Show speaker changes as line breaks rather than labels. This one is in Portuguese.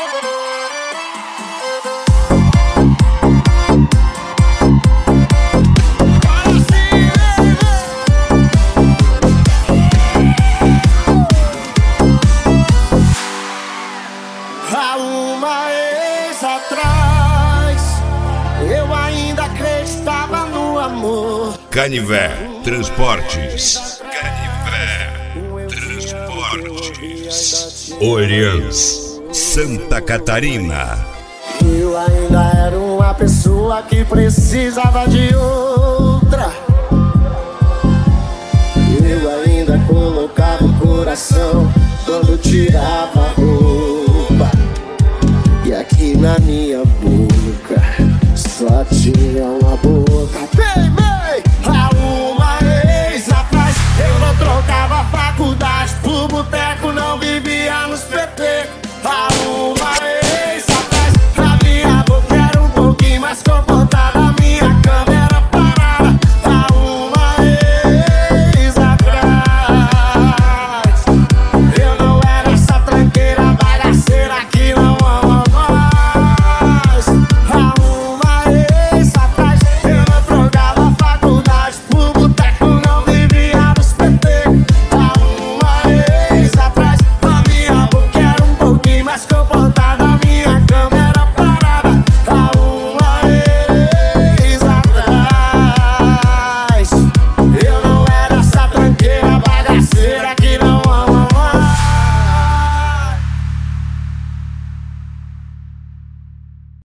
Há uma vez atrás eu ainda acreditava no amor.
Canivé Transportes. Canivé Transportes. Orleans, Santa Catarina.
Eu ainda era uma pessoa que precisava de outra. Eu ainda colocava o coração quando tirava a roupa. E aqui na minha boca só tinha uma boca.